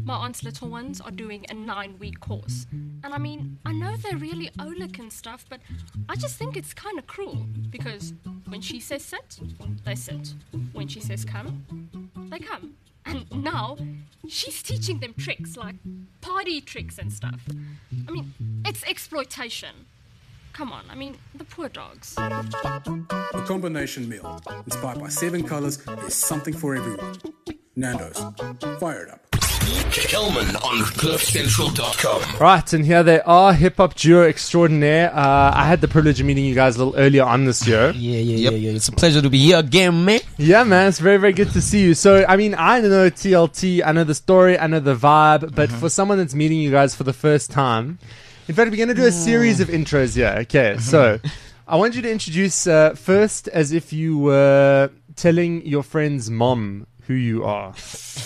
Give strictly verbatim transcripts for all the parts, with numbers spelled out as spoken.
my aunt's little ones are doing a nine-week course. And I mean, I know they're really Oleg and stuff, but I just think it's kind of cruel. Because when she says sit, they sit. When she says come, they come. And now, she's teaching them tricks, like party tricks and stuff. I mean, it's exploitation. Come on, I mean, the poor dogs. The combination meal. Inspired by seven colours, there's something for everyone. Nando's. Fire it up. Kelman on cliff central dot com. Right, and here they are, hip hop duo extraordinaire. Uh, I had the privilege of meeting you guys a little earlier on this year. Yeah, yeah, yep. yeah, yeah. It's a pleasure to be here again, man. Yeah, man, it's very, very good to see you. So, I mean, I know T L T, I know the story, I know the vibe, but mm-hmm. for someone that's meeting you guys for the first time, in fact, we're going to do a series of intros here. Okay, so I want you to introduce uh, first as if you were telling your friend's mom who you are.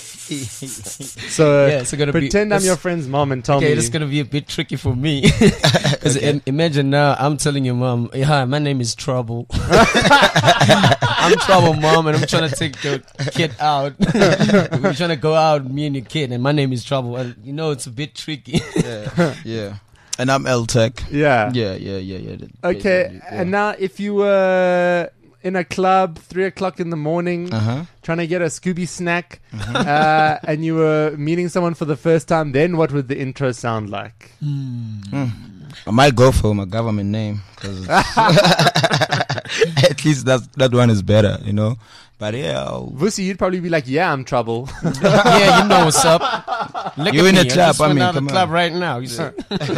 So, yeah, so gonna pretend be, I'm your friend's mom and tell okay, me. Okay, it's going to be a bit tricky for me. Because okay. imagine now I'm telling your mom, hey, hi, my name is Trouble. I'm Trouble, mom, and I'm trying to take the kid out. We're trying to go out, me and your kid, and my name is Trouble. And you know, it's a bit tricky. yeah, yeah. And I'm L-Tech. Yeah. Yeah, yeah, yeah, yeah. Okay, yeah. And now if you were in a club, three o'clock in the morning, uh-huh. trying to get a Scooby snack, uh-huh. uh, and you were meeting someone for the first time, then what would the intro sound like? Mm. Mm. I might go for my government name, because at least that that one is better, you know. But yeah, Vusi, you'd probably be like, "Yeah, I'm Trouble." Yeah, you know what's up. Look you at in me. a club? I, I mean, out come the club on. right now. You see?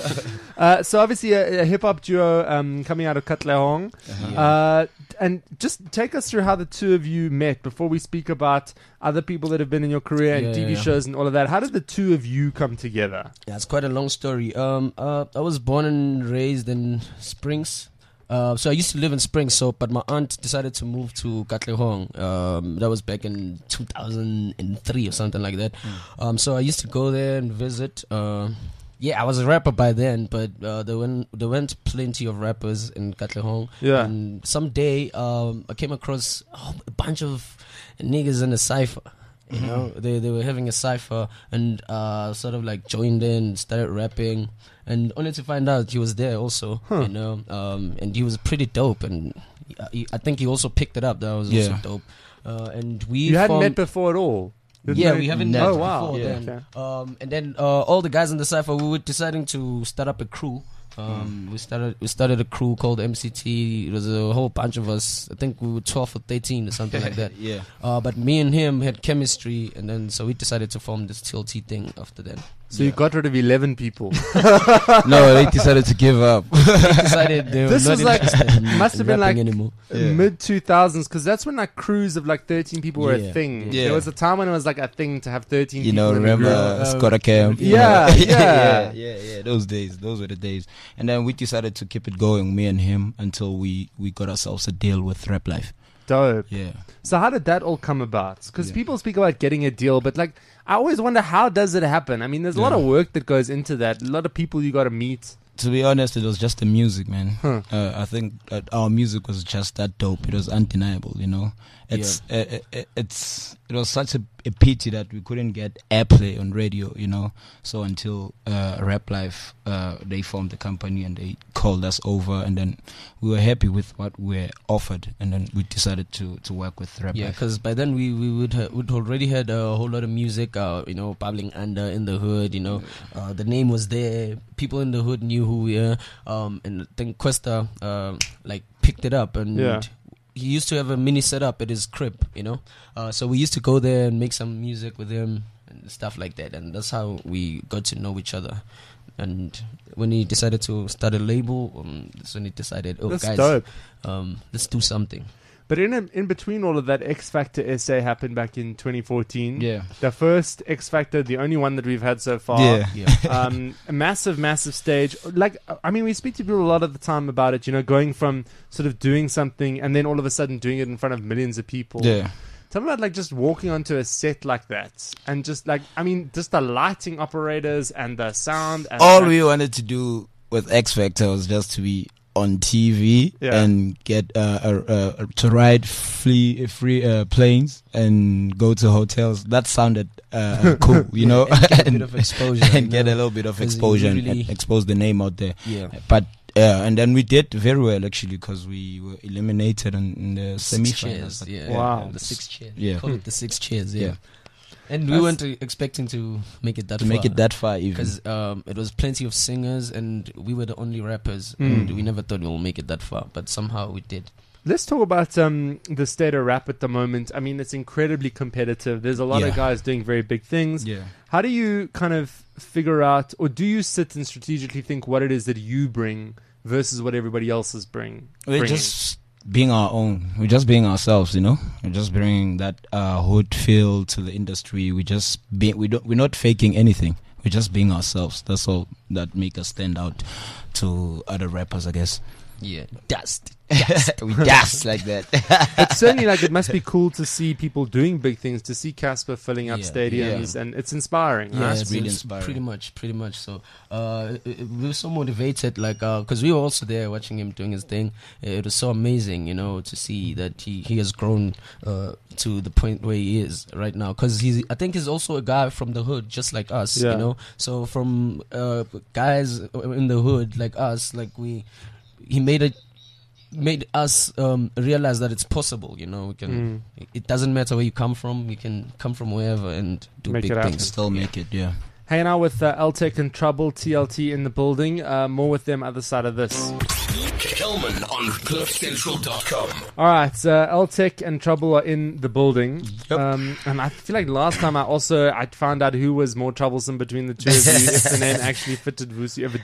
uh, so obviously, a, a hip hop duo um, coming out of Katlehong, uh-huh. uh, and just take us through how the two of you met before we speak about other people that have been in your career and yeah, T V yeah. shows and all of that. How did the two of you come together? Yeah, it's quite a long story. Um, uh, I was born and raised in Springs. Uh, so I used to live in Springs, so but my aunt decided to move to Katlehong. Um, that was back in two thousand three or something like that. Mm. Um, so I used to go there and visit. Uh, yeah, I was a rapper by then, but uh, there went there went plenty of rappers in Katlehong. Yeah. And someday um, I came across oh, a bunch of niggas in a cipher. You mm-hmm. know, they they were having a cipher, and uh, sort of like joined in, started rapping, and only to find out he was there also. Huh. You know, um, and he was pretty dope, and he, I think he also picked it up. That was yeah. also dope. Uh, and we you hadn't formed, met before at all. Yeah, we haven't met oh, wow. before Yeah. then. Okay. Um, and then uh, all the guys in the cipher, we were deciding to start up a crew. Um, mm. We started we started a crew called M C T. It was a whole bunch of us. I think we were twelve or thirteen or something like that. Yeah. Uh, but me and him had chemistry, and then so we decided to form this T L T thing after that. So yeah. you got rid of eleven people. No, they decided to give up. They decided they were this not was like interested in, must have in been like anymore. Yeah. mid two thousands, because that's when like crews of like thirteen people were Yeah. a thing. Yeah. There was a time when it was like a thing to have thirteen. You people know, in a remember group. uh, Scotta Camp? Yeah, yeah. yeah, yeah, yeah. Those days, those were the days. And then we decided to keep it going, me and him, until we we got ourselves a deal with Rap Life. Dope. Yeah. So how did that all come about? Because Yeah. people speak about getting a deal, but like I always wonder, how does it happen? I mean, there's a lot Yeah. of work that goes into that. A lot of people you got to meet. To be honest, it was just the music, man. Huh. Uh, I think uh, our music was just that dope. It was undeniable, you know. It's uh, it, it, it's it was such a, a pity that we couldn't get airplay on radio, you know. So until uh, Rap Life, uh, they formed the company and they called us over, and then we were happy with what we were offered, and then we decided to, to work with Rap Yeah, Life. because by then we we would ha- would already had a whole lot of music, uh, you know, bubbling under in the hood. You know, uh, the name was there. People in the hood knew who we are. Um, and I think Questa uh, like picked it up, and Yeah. he used to have a mini setup at his crib. You know, uh, so we used to go there and make some music with him and stuff like that, and that's how we got to know each other. And when he decided to start a label, um, that's when he decided, oh, That's guys, dope. um, let's do something. But in a, in between all of that, X Factor S A happened back in twenty fourteen. Yeah. The first X Factor, the only one that we've had so far. Yeah. Yeah. um, a massive, massive stage. Like, I mean, we speak to people a lot of the time about it, you know, going from sort of doing something and then all of a sudden doing it in front of millions of people. Yeah. Tell me about like just walking onto a set like that and just like, I mean, just the lighting operators and the sound. And All and we wanted to do with X Factor was just to be on T V Yeah. and get uh, uh, uh, to ride free free uh, planes and go to hotels. That sounded uh, cool, you know, And get a and, bit of exposure, and you get know, a little bit of 'cause you exposure and- really- and expose the name out there. Yeah. But uh, and then we did very well actually because we were eliminated in, in the Six semi-finals. chairs, yeah. Wow. The six chairs. Yeah. Call it the six chairs, yeah. Yeah. And we That's- weren't uh, expecting to make it that To far. make it that far, even. Because um, it was plenty of singers and we were the only rappers. Mm. And we never thought we'll make it that far. But somehow we did. Let's talk about um, the state of rap at the moment. I mean, it's incredibly competitive. There's a lot of Yeah. guys doing very big things. Yeah. How do you kind of figure out, or do you sit and strategically think what it is that you bring versus what everybody else is bring? We're bringing? just being our own. We're just being ourselves, you know. We're just bringing that uh, hood feel to the industry. We just be, we don't we're not faking anything. We're just being ourselves. That's all that make us stand out to other rappers, I guess. Yeah. Dust. we dance like that. It's certainly like it must be cool to see people doing big things, to see Casper filling up Yeah, stadiums, and it's inspiring. Yeah, right? it's, really it's inspiring. pretty much, pretty much. So uh, it- it- we were so motivated, like, because we were also there watching him doing his thing. It was so amazing, you know, to see that he, he has grown uh, to the point where he is right now. Because he's, I think he's also a guy from the hood, just like us, Yeah. you know. So from uh, guys in the hood like us, like we, he made it. Made us um, realize that it's possible, you know. We can. Mm. It doesn't matter where you come from. You can come from wherever and do Make big it happen. things. Still make it, yeah. Hanging out with uh, L-Tech and Trouble, T L T in the building. Uh, more with them other side of this. Kelman on cliff central dot com. All right, uh, L-Tech and Trouble are in the building. Yep. Um, and I feel like last time I also I found out who was more troublesome between the two of you. If the name actually fitted Vusi, if it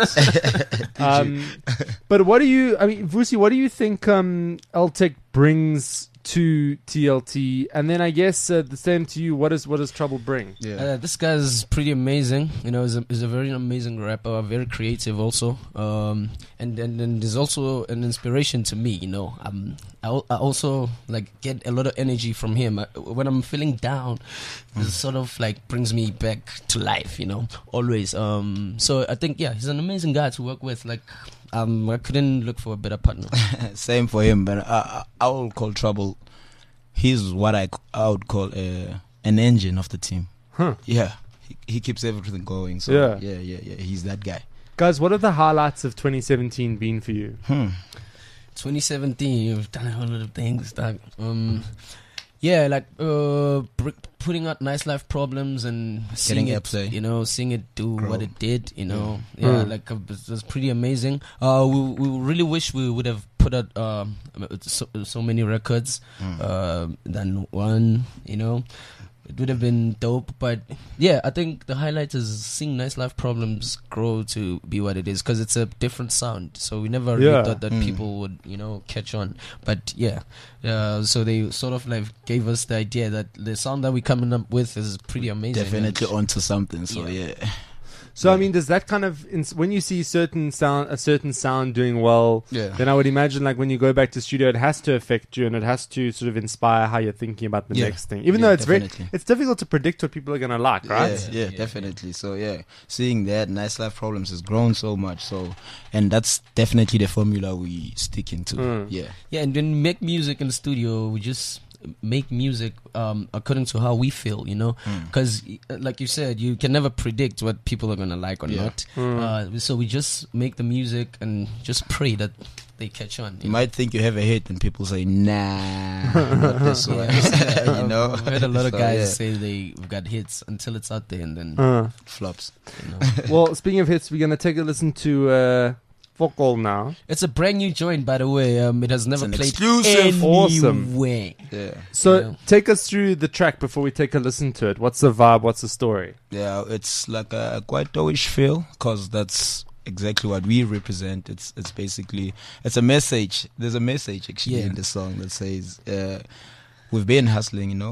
didn't. um, but what do you? I mean, Vusi, what do you think um, L-Tech brings to T L T? And then I guess uh, the same to you. What does what does Trouble bring? Uh, this guy's pretty amazing. You know, he's a, he's a very amazing rapper, very creative also. Um, and and then there's also an inspiration to me. You know, um, I, al- I also like get a lot of energy from him. I, when I'm feeling down, this sort of like brings me back to life. You know, always. Um, so I think yeah, he's an amazing guy to work with. Like. Um, I couldn't look for a better partner. Same for him, but I, I will call Trouble. He's what I, I would call a, an engine of the team. Huh. Yeah, he, he keeps everything going. So Yeah. yeah, yeah, yeah. He's that guy. Guys, what have the highlights of twenty seventeen been for you? Hmm. twenty seventeen, you've done a whole lot of things. Dog. Um, yeah, like uh, br- putting out Nice Life Problems and seeing Getting it, airplay. you know, seeing it do Grow. what it did, you know. Yeah, Mm. like uh, it was pretty amazing. Uh, we we really wish we would have put out um, so, so many records Mm. uh, than one, you know. It would have been dope, but yeah, I think the highlight is seeing Nice Life Problems grow to be what it is because it's a different sound. So we never Yeah. really thought that Mm. people would, you know, catch on. But yeah, uh, so they sort of like gave us the idea that the sound that we're coming up with is pretty amazing. Definitely And- onto something. So Yeah. yeah. So I mean, does that kind of ins- when you see certain sound, a certain sound doing well, Yeah. then I would imagine like when you go back to studio, it has to affect you and it has to sort of inspire how you're thinking about the Yeah. next thing. Even Yeah, though it's definitely. very, it's difficult to predict what people are gonna like, right? Yeah, yeah, Yeah, definitely. So yeah, seeing that Nice Life Problems has grown so much. So, and that's definitely the formula we sticking to. Mm. Yeah, Yeah, and when we make music in the studio, we just make music um, according to how we feel, you know. Mm. Because, like you said, you can never predict what people are gonna like or Yeah. not. Mm. Uh, so we just make the music and just pray that they catch on. you know? might think you have a hit, and people say, "Nah, not this one." Yeah. you know, I've heard a lot of So, guys yeah, say they've got hits until it's out there, and then Uh, flops. you know. well, speaking of hits, we're gonna take a listen to uh, Vocal now. It's a brand new joint, by the way. Um, it has never an played exclusive. Awesome. anywhere. Yeah, So Yeah. take us through the track before we take a listen to it. What's the vibe? What's the story? yeah. It's like a quite doish feel, cause that's exactly what we represent. It's it's basically it's a message. There's a message actually Yeah. in the song that says, uh, "We've been hustling, you know."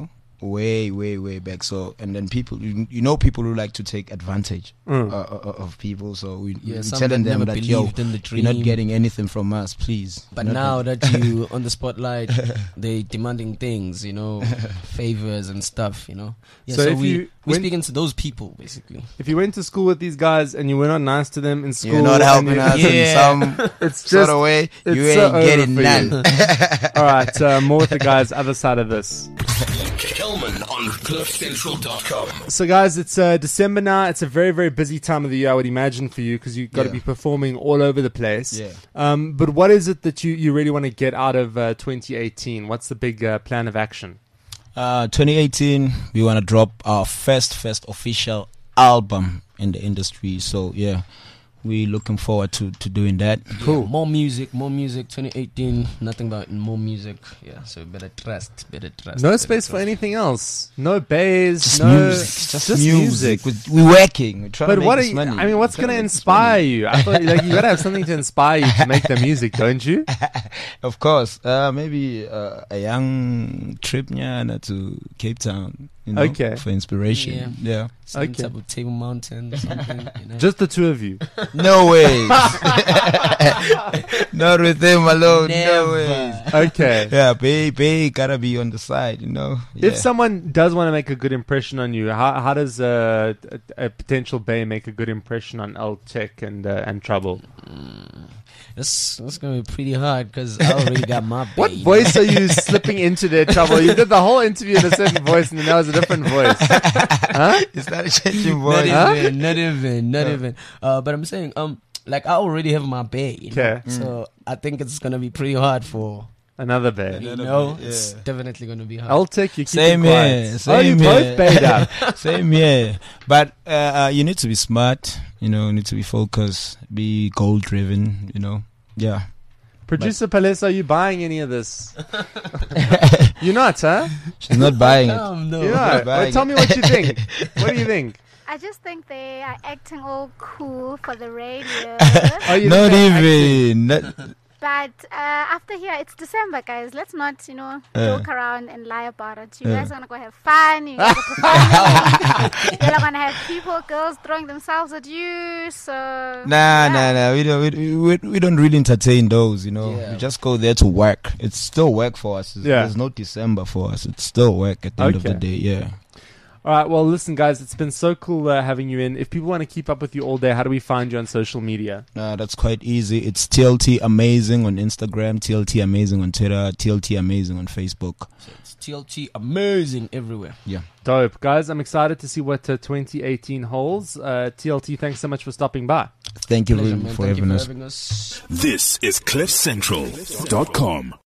way, way, way back. So, and then people, you, you know, people who like to take advantage Mm. uh, uh, of people. So we, Yeah, we're some telling that them never that, yo, believed in the you're not dream. getting anything from us, please. But You're not now that you on the spotlight, they demanding things, you know, favors and stuff, you know. Yeah, So so, if we you we went- speaking to those people basically. If you went to school with these guys and you were not nice to them in school, You're not and helping you- us Yeah. in some It's sort just of way. it's You so ain't over getting for you. none. All right, uh, more with the guys other side of this. Kelman on cliff central dot com. So, guys, it's uh, December now. It's a very, very busy time of the year, I would imagine, for you because you've got to Yeah. be performing all over the place. Yeah. Um, but what is it that you, you really want to get out of uh, twenty eighteen? What's the big uh, plan of action? Uh, twenty eighteen, we want to drop our first, first official album in the industry. So, yeah, we're looking forward to, to doing that. Cool. More music, more music. twenty eighteen, nothing but more music. Yeah, so better trust, better trust. No better space for trust. anything else. No bass. Just no, music. Just, music. We- We're working. We're trying But to make what are this you, money. I mean, what's We're going to trying make this inspire money. you? I thought like you got to have something to inspire you to make the music, don't you? Of course. Uh, maybe uh, a young trip nyana to Cape Town. You know, Okay. For inspiration. Yeah. Some Okay. type of Table Mountain or something. You know? Just the two of you. No way. Not with them alone. Never. No way. Okay. Yeah, Bay, Bay gotta be on the side, you know. If Yeah. someone does want to make a good impression on you, how how does uh, a, a potential Bay make a good impression on L Tech and uh, and Trouble? That's that's gonna be pretty hard because I already got my. What babe. voice are you slipping into their Trouble? You did the whole interview in a certain voice, and then that was a different voice. Huh? Is that a changing Not voice? Huh? even, not even, not even. Uh, but I'm saying, um, like I already have my bay, you know? Okay. So I think it's gonna be pretty hard for Another Bay. you Another know. bay, It's yeah. definitely gonna be hard. L Tech, you keep Same it quiet. here, oh, same you here. both bayed out. Same here. But uh, uh, you need to be smart, you know, you need to be focused, be goal driven, you know. Yeah. Producer Palesa, are you buying any of this? You're not, huh? She's not buying it. Um, no. You're not. buying Well, tell it. me what you think. What do you think? I just think they are acting all cool for the radio. Oh, you Not think they're even. Not- But uh, after here, it's December, guys. Let's not, you know, Uh. joke around and lie about it. You Uh. guys are gonna go have fun. You guys are performing. You're gonna have people, girls throwing themselves at you. So Nah, yeah. nah, nah. We don't. We, we, we don't really entertain those. You know, Yeah. we just go there to work. It's still work for us. It's, Yeah. There's no December for us. It's still work at the end of the Okay. day. Yeah. All right. Well, listen, guys, it's been so cool uh, having you in. If people want to keep up with you all day, how do we find you on social media? Uh, that's quite easy. It's T L T Amazing on Instagram, T L T Amazing on Twitter, T L T Amazing on Facebook. It's T L T amazing everywhere. Dope, guys. I'm excited to see what uh, twenty eighteen holds. Uh, T L T, thanks so much for stopping by. Thank you Pleasure, for man. for Thank you having for us. having us. This is cliff central dot com.